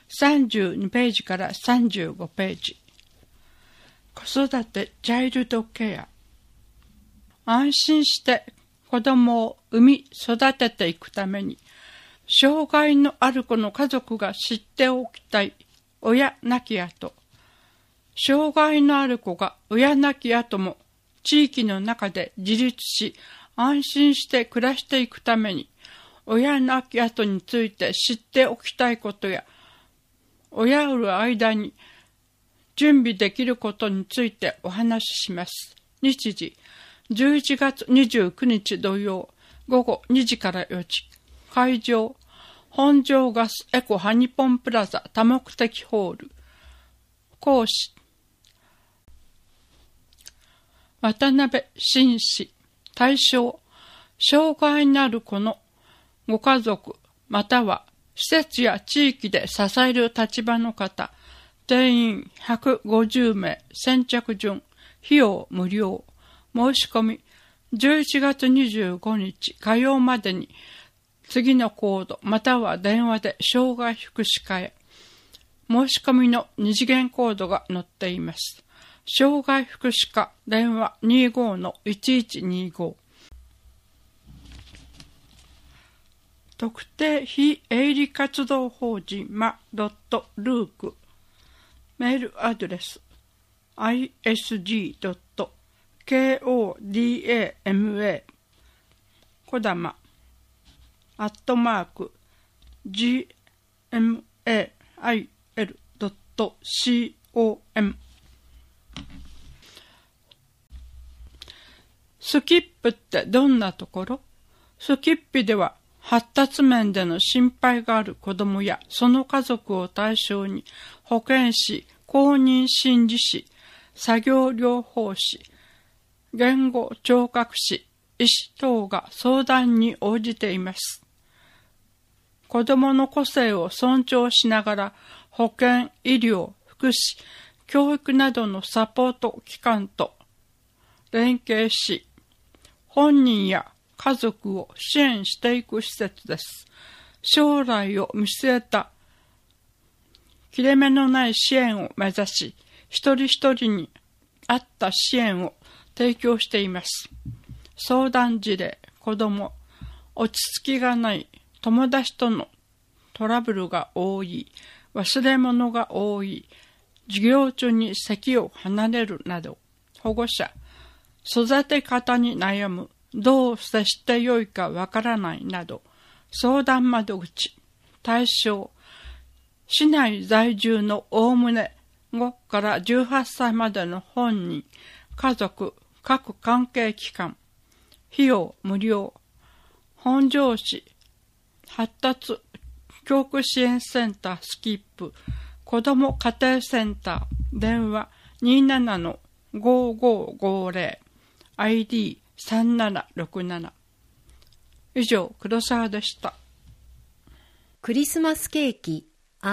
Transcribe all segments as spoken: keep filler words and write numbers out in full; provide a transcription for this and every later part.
さんじゅうにページからさんじゅうごページ。子育てチャイルドケア。安心して子供を産み育てていくために、障害のある子の家族が知っておきたい親亡き後。障害のある子が親亡き後も地域の中で自立し、安心して暮らしていくために、親亡き後について知っておきたいことや、親売る間に準備できることについてお話しします。日時、じゅういちがつにじゅうくにち土曜、午後にじからよじ。会場、本庄ガスエコハニポンプラザ多目的ホール。講師、渡辺紳士。対象、障害のある子のご家族、または施設や地域で支える立場の方、定員ひゃくごじゅうめい、先着順、費用無料。申し込み、じゅういちがつにじゅうごにち火曜までに、次のコード、または電話で障害福祉課へ。申し込みの二次元コードが載っています。障害福祉課、電話 にじゅうごのいちいちにじゅうご。特定非営利活動法人マドットルーク。メールアドレス アイエスジードットケーオーディーエーエムエー こだまアットマーク ジーエムエーアイエルドットコム。 スキップってどんなところ？スキッピでは発達面での心配がある子どもやその家族を対象に保健師、公認心理師、作業療法士、言語聴覚士、医師等が相談に応じています。子どもの個性を尊重しながら保健、医療、福祉、教育などのサポート機関と連携し、本人や家族を支援していく施設です。将来を見据えた切れ目のない支援を目指し、一人一人に合った支援を提供しています。相談事例、子ども、落ち着きがない、友達とのトラブルが多い、忘れ物が多い、授業中に席を離れるなど、保護者、育て方に悩む、どう接してよいかわからないなど、相談窓口、対象、市内在住のおおむねごからじゅうはっさいまでの本人、家族、各関係機関、費用無料、本庄市発達教育支援センタースキップ、子ども家庭センター、電話 にじゅうななのごーごーごーぜろ、アイディーさんななろくなな。以上、黒沢でした。 クリスマスケーキ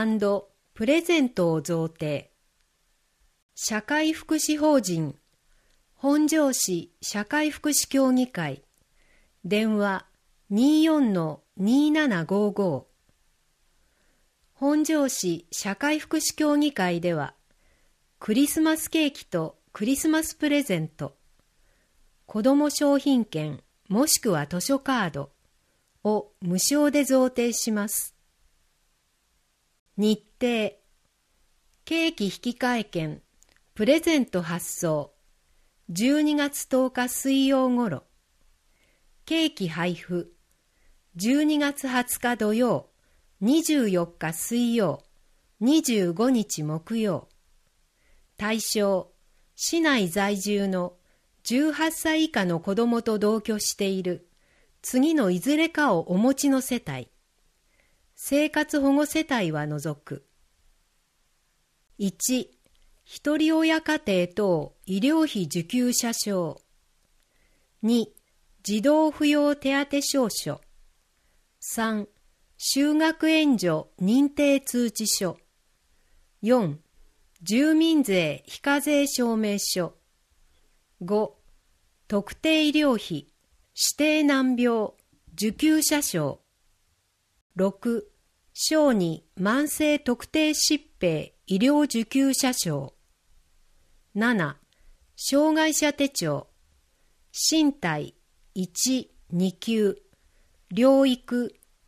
&プレゼントを贈呈。社会福祉法人本庄市社会福祉協議会、電話 にじゅうよんのにーななごーごー。本庄市社会福祉協議会では、クリスマスケーキとクリスマスプレゼント、子ども商品券もしくは図書カードを無償で贈呈します。日程、ケーキ引換券プレゼント発送じゅうにがつとおか水曜ごろ、ケーキ配布じゅうにがつはつか土曜、にじゅうよっか水曜、にじゅうごにち木曜。対象、市内在住のじゅうはっさい以下の子どもと同居している次のいずれかをお持ちの世帯、生活保護世帯は除く。いち、ひとり親家庭等医療費受給者証。に、児童扶養手当証書。さん、就学援助認定通知書。よん、住民税非課税証明書。ご、特定医療費指定難病受給者証。ろく、 小児慢性特定疾病医療受給者証。なな、障害者手帳。身体いち、に級。療育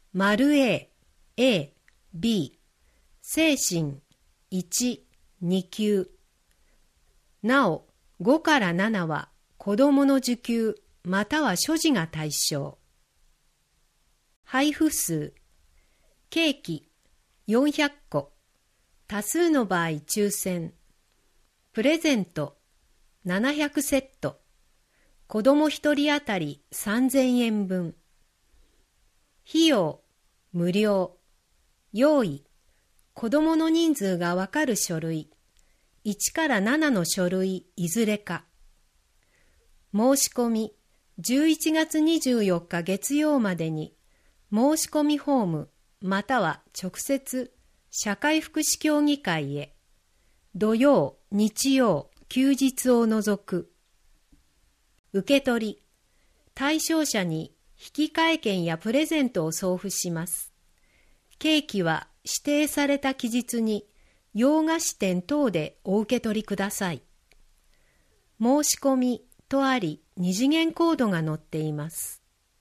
○A、A、B。精神いち、に級。なお、ごからななは子どもの受給または所持が対象。配布数。ケーキよんひゃっこ。多数の場合抽選。プレゼントななひゃくセット。子どもひとり当たりさんぜんえんぶん。費用無料。用意子どもの人数がわかる書類。いちからななの書類いずれか。申し込みじゅういちがつにじゅうよっか月曜までに申し込みフォームまたは直接社会福祉協議会へ。土曜、日曜、休日を除く。受け取り対象者に引換券やプレゼントを送付します。ケーキは指定された期日に洋菓子店等でお受け取りください。申し込みとあり二次元コードが載っています。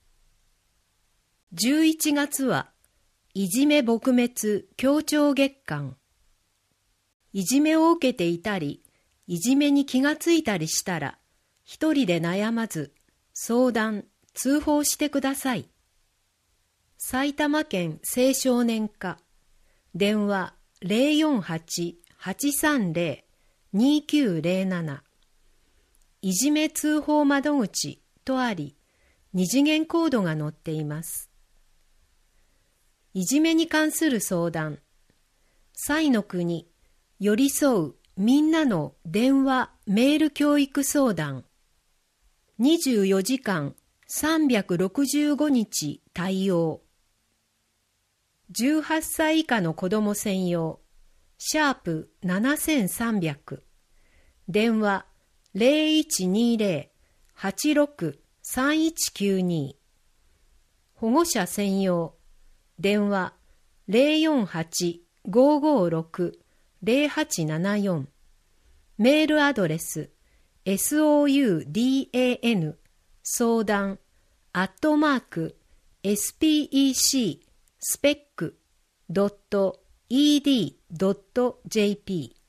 じゅういちがつはいじめ撲滅協調月間。いじめを受けていたり、いじめに気がついたりしたら、一人で悩まず、相談、通報してください。埼玉県青少年課、電話 ゼロよんはち はちさんゼロ にきゅうゼロなな。いじめ通報窓口とあり、二次元コードが載っています。いじめに関する相談。彩の国、寄り添うみんなの電話・メール教育相談。にじゅうよじかんさんびゃくろくじゅうごにち対応。じゅうはっさい以下の子ども専用。シャープななさんぜろ。電話ゼロいちにゼロ はちろく さんいちきゅうに。保護者専用。電話ゼロよんはち ごーごーろく ゼロはちななよん。メールアドレス ソーダン 相談アットマーク エスピーイーシー スペック ドット イーディー ドット ジェーピー。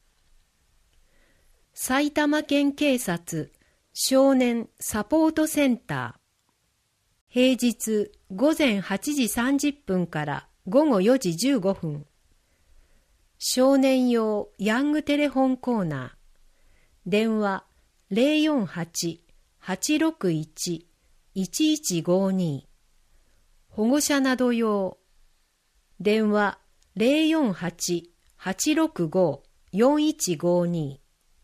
埼玉県警察少年サポートセンター。平日ごぜんはちじさんじゅっぷんからごごよじじゅうごふん。少年用ヤングテレホンコーナー。電話ゼロよんはち はちろくいち いちいちごに。保護者など用。電話ゼロよんはち はちろくご よんいちごに。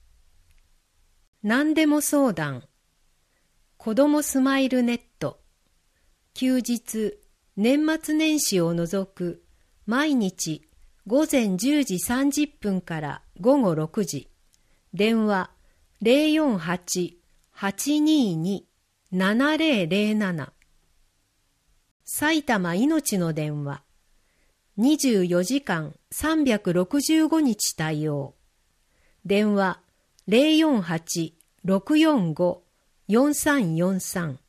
何でも相談。子どもスマイルネット。休日、年末年始を除く毎日ごぜんじゅうじさんじゅっぷんからごごろくじ。電話ゼロよんはち はちにーに ななゼロゼロなな。埼玉いのちの電話。にじゅうよじかんさんびゃくろくじゅうごにち対応。電話ゼロよんはち ろくよんご よんさんよんさん。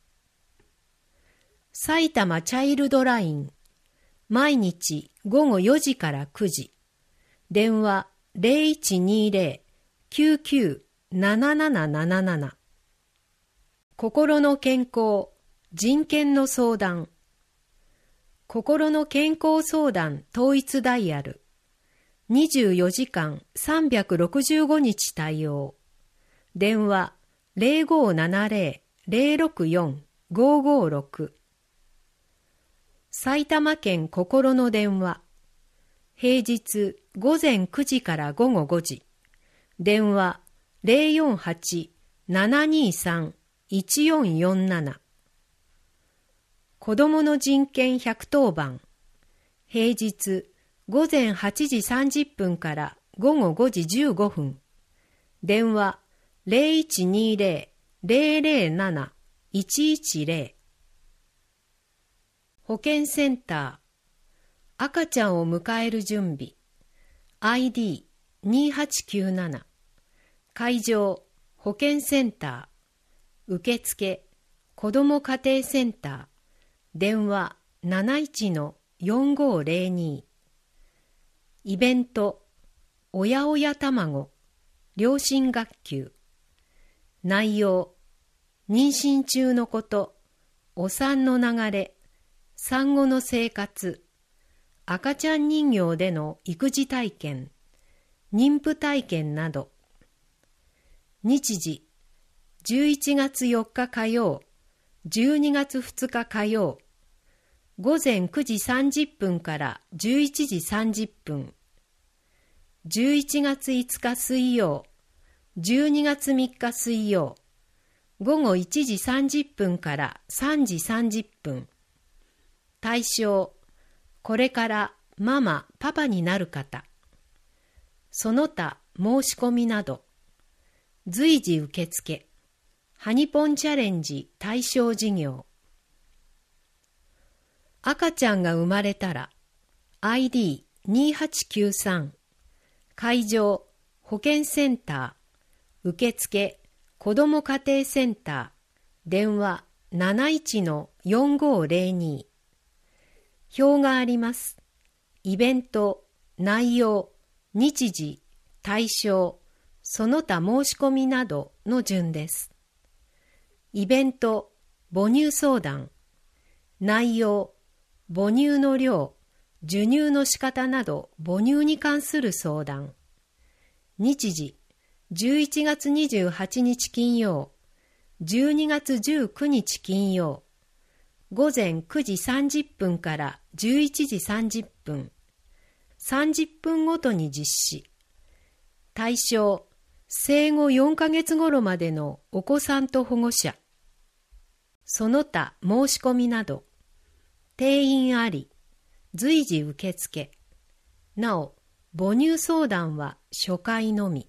埼玉チャイルドライン。毎日ごごよじからくじ。電話ゼロいちにゼロ きゅうきゅう ななななななな。心の健康、人権の相談。心の健康相談統一ダイヤル。にじゅうよじかんさんびゃくろくじゅうごにち対応。電話ゼロごななゼロ ゼロろくよん ごごろく。埼玉県心の電話。平日ごぜんくじからごごごじ。電話ゼロよんはち ななにさん いちよんよんなな。子どもの人権ひゃくとおばん。平日ごぜんはちじさんじゅっぷんからごごごじじゅうごふん。電話ゼロいちにゼロ ゼロゼロなな いちいちゼロ。保健センター。 赤ちゃんを迎える準備 アイディーにはちきゅうなな 会場保健センター受付子ども家庭センター電話 なないちのよんごーぜろに イベントおやおや卵両親学級内容妊娠中のこと、お産の流れ、産後の生活、赤ちゃん人形での育児体験、妊婦体験など。日時、じゅういちがつよっか火曜、じゅうにがつふつか火曜、午前くじさんじゅっぷんからじゅういちじさんじゅっぷん。じゅういちがついつか水曜、じゅうにがつみっか水曜、午後いちじさんじゅっぷんからさんじさんじゅっぷん。対象、これからママ、パパになる方。その他申し込みなど。随時受付。ハニポンチャレンジ対象事業。赤ちゃんが生まれたら アイディーにはちきゅうさん 会場保健センター受付子ども家庭センター電話 なないちのよんごーぜろに 表があります。イベント内容日時対象その他申し込みなどの順です。イベント母乳相談内容母乳の量授乳の仕方など母乳に関する相談日時じゅういちがつにじゅうはちにち金曜、じゅうにがつじゅうくにち金曜、午前くじさんじゅっぷんからじゅういちじさんじゅっぷん、さんじゅっぷんごとに実施。対象、生後よんかげつ頃までのお子さんと保護者。その他申し込みなど、定員あり、随時受付。なお、母乳相談は初回のみ。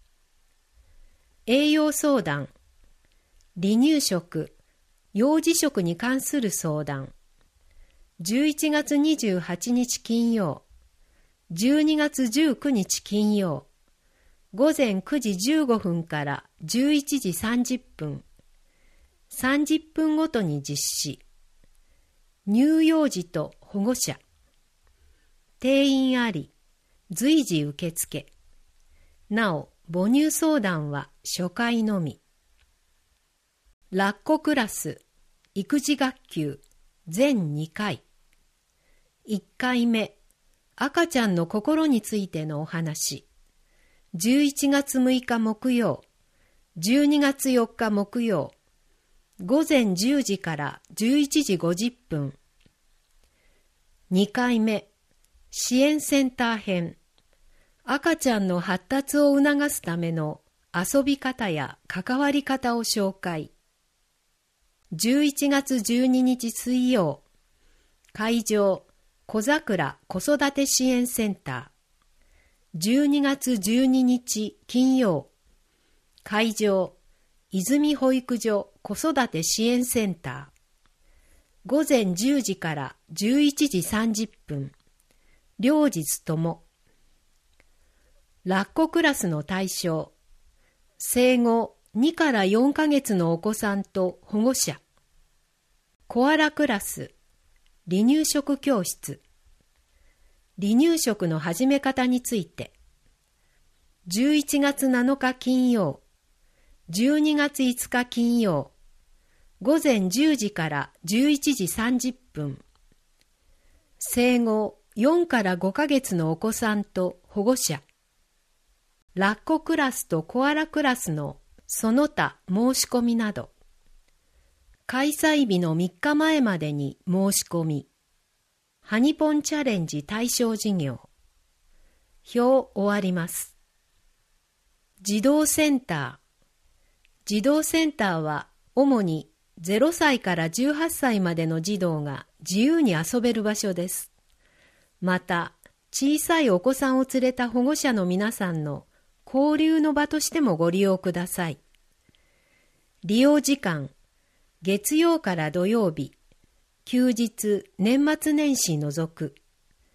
栄養相談、離乳食、幼児食に関する相談、じゅういちがつにじゅうはちにち金曜、じゅうにがつじゅうくにち金曜、午前くじじゅうごふんからじゅういちじさんじゅっぷん、さんじゅっぷんごとに実施。乳幼児と保護者、定員あり、随時受付。なお、母乳相談は初回のみ。ラッコクラス、育児学級、全にかい。いっかいめ、赤ちゃんの心についてのお話。じゅういちがつむいか木曜、じゅうにがつよっか木曜、午前じゅうじからじゅういちじごじゅっぷん。にかいめ、支援センター編。赤ちゃんの発達を促すための遊び方や関わり方を紹介。じゅういちがつじゅうににち水曜、会場、小桜子育て支援センター。じゅうにがつじゅうににち金曜、会場、泉保育所子育て支援センター。午前じゅうじからじゅういちじさんじゅっぷん。両日とも。ラッコクラスの対象、生後にからよんかげつのお子さんと保護者。コアラクラス、離乳食教室。離乳食の始め方について。じゅういちがつなのか金曜、じゅうにがついつか金曜、午前じゅうじからじゅういちじさんじゅっぷん。生後よんからごかげつのお子さんと保護者。ラッコクラスとコアラクラスのその他申し込みなど。開催日のみっかまえまでに申し込み。ハニポンチャレンジ対象事業。表終わります。児童センター。児童センターは主にゼロさいからじゅうはっさいまでの児童が自由に遊べる場所です。また、小さいお子さんを連れた保護者の皆さんの交流の場としてもご利用ください。利用時間、月曜から土曜日、休日、年末年始除く。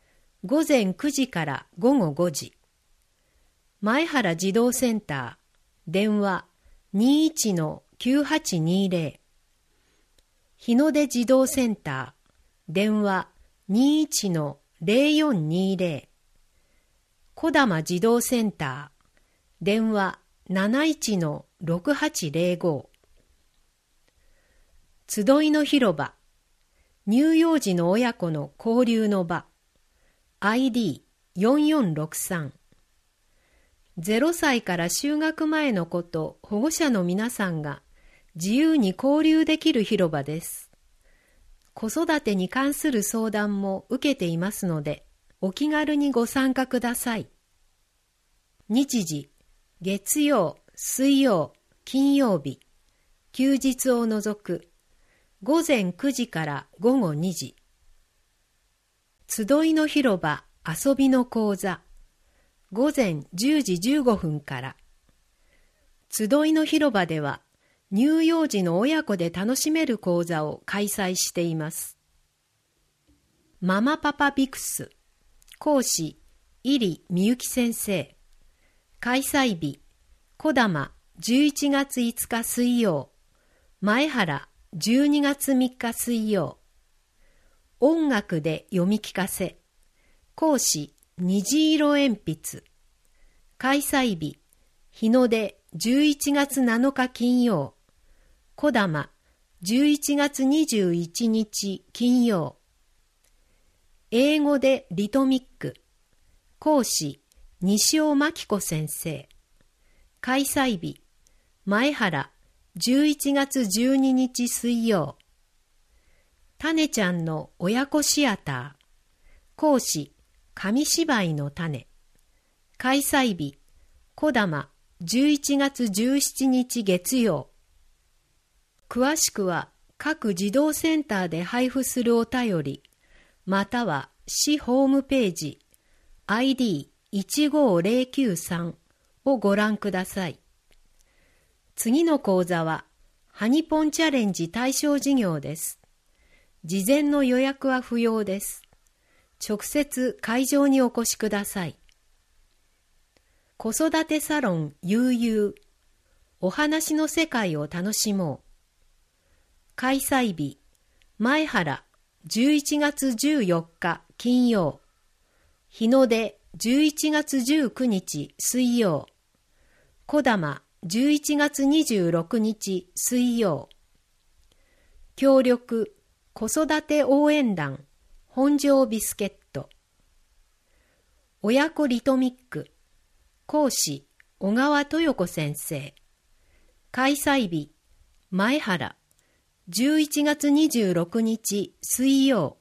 午前くじから午後ごじ。前原児童センター、電話 にいちのきゅうはちにゼロ。日の出児童センター、電話 にいちのゼロよんにゼロ。小玉児童センター、電話 なないちのろくはちゼロご。集いの広場、乳幼児の親子の交流の場、アイディーよんよんろくさん。ゼロさいから就学前の子と保護者の皆さんが自由に交流できる広場です。子育てに関する相談も受けていますので、お気軽にご参加ください。日時、月曜、水曜、金曜日、休日を除く、午前くじから午後にじ。集いの広場遊びの講座、午前じゅうじじゅうごふんから。集いの広場では、乳幼児の親子で楽しめる講座を開催しています。ママパパビクス、講師、入利みゆき先生。開催日、小玉じゅういちがついつか水曜、前原じゅうにがつみっか水曜。音楽で読み聞かせ、講師、虹色鉛筆。開催日、日の出じゅういちがつなのか金曜、小玉じゅういちがつにじゅういちにち金曜。英語でリトミック、講師、西尾真紀子先生。開催日、前原じゅういちがつじゅうににち水曜。たねちゃんの親子シアター、講師、紙芝居の種。開催日、小玉じゅういちがつじゅうしちにち月曜。詳しくは各児童センターで配布するお便り、または市ホームページ アイディーいちごーぜろきゅうさん をご覧ください。次の講座はハニポンチャレンジ対象事業です。事前の予約は不要です。直接会場にお越しください。子育てサロン悠々、お話の世界を楽しもう。開催日、前原じゅういちがつじゅうよっか金曜、日の出じゅういちがつじゅうくにち水曜、小玉じゅういちがつにじゅうろくにち水曜。協力子育て応援団本庄ビスケット。親子リトミック、講師小川豊子先生。開催日、前原じゅういちがつにじゅうろくにち水曜。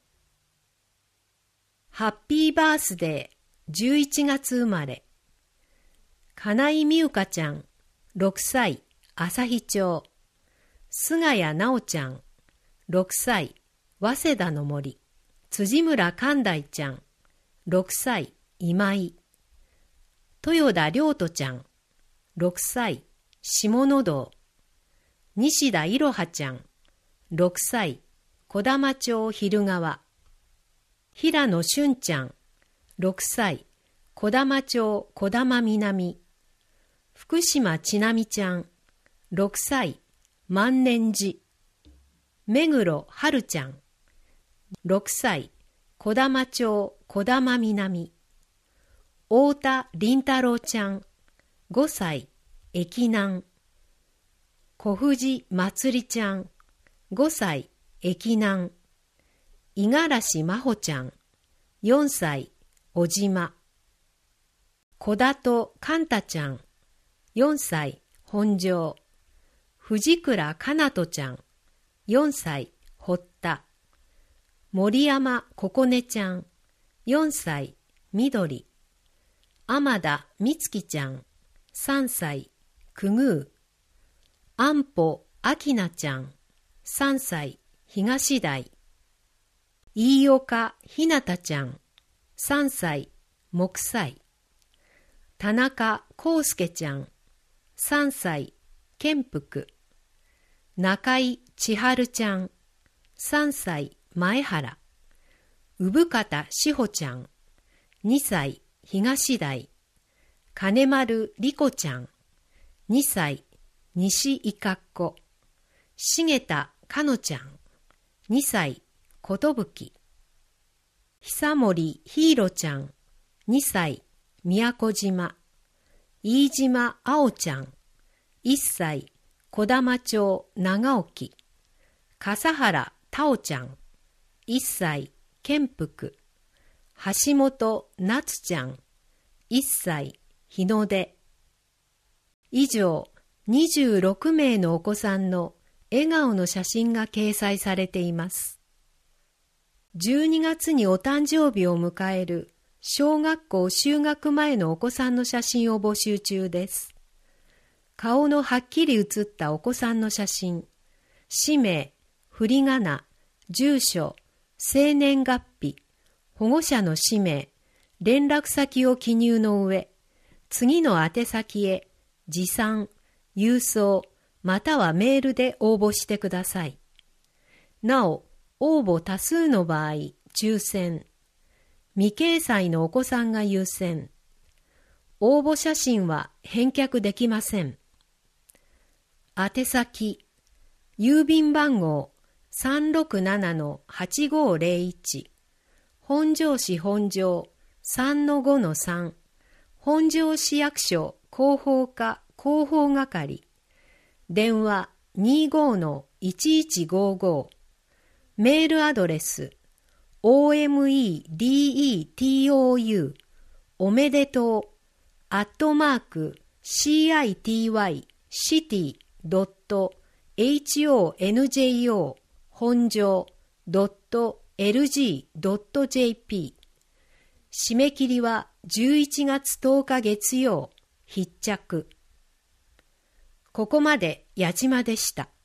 ハッピーバースデーじゅういちがつ生まれ。金井美優香ちゃんろくさい旭町。菅谷直ちゃんろくさい早稲田の森。辻村寛大ちゃんろくさい今井。豊田亮斗ちゃんろくさい下野道。西田いろはちゃんろくさい小玉町昼川。平野俊ちゃんろくさい小玉町小玉南。福島ちなみちゃんろくさい万年寺。目黒春ちゃんろくさい小玉町小玉南。太田凛太郎ちゃんごさい駅南。小藤まつりちゃんごさい駅南。五十嵐真帆ちゃんよんさい小島。小田と寛太ちゃんよんさい本庄。藤倉かなとちゃんよんさい堀田。森山ここねちゃんよんさい緑。天田美月ちゃんさんさいくぐう。安保あきなちゃんさんさい東台。飯岡ひなたちゃんさんさい木材。田中康介ちゃんさんさい建福。中井千春ちゃんさんさい前原。産方志保ちゃんにさい、東台。金丸莉子ちゃん、にさい、西いかっこ。重田かのちゃん、にさい、ことぶき。久森ひいろちゃん、にさい、宮古島。飯島あおちゃん、いっさい、小玉町長沖。笠原たおちゃん、いっさい、建福。橋本なつちゃん、いっさい、日の出。以上、にじゅうろくめいのお子さんの笑顔の写真が掲載されています。じゅうにがつにお誕生日を迎える小学校就学前のお子さんの写真を募集中です。顔のはっきり写ったお子さんの写真、氏名、振り仮名、住所、生年月日、保護者の氏名、連絡先を記入の上、次の宛先へ持参、郵送、またはメールで応募してください。なお、応募多数の場合、抽選。未掲載のお子さんが優先。応募写真は返却できません。宛先、郵便番号 さんろくななのはちごーぜろいち、本庄市本庄 さんのごのさん、本庄市役所広報課広報係、電話 にじゅうごのいちいちごご、メールアドレス オーエムイーディーイーティーオーユー おめでとうアットマーク シーアイティーワイ シティドット エイチオーエヌジェイオー 本庄ドット エルジードットジェーピー。締め切りはじゅういちがつとおか月曜、必着。ここまで矢島でした。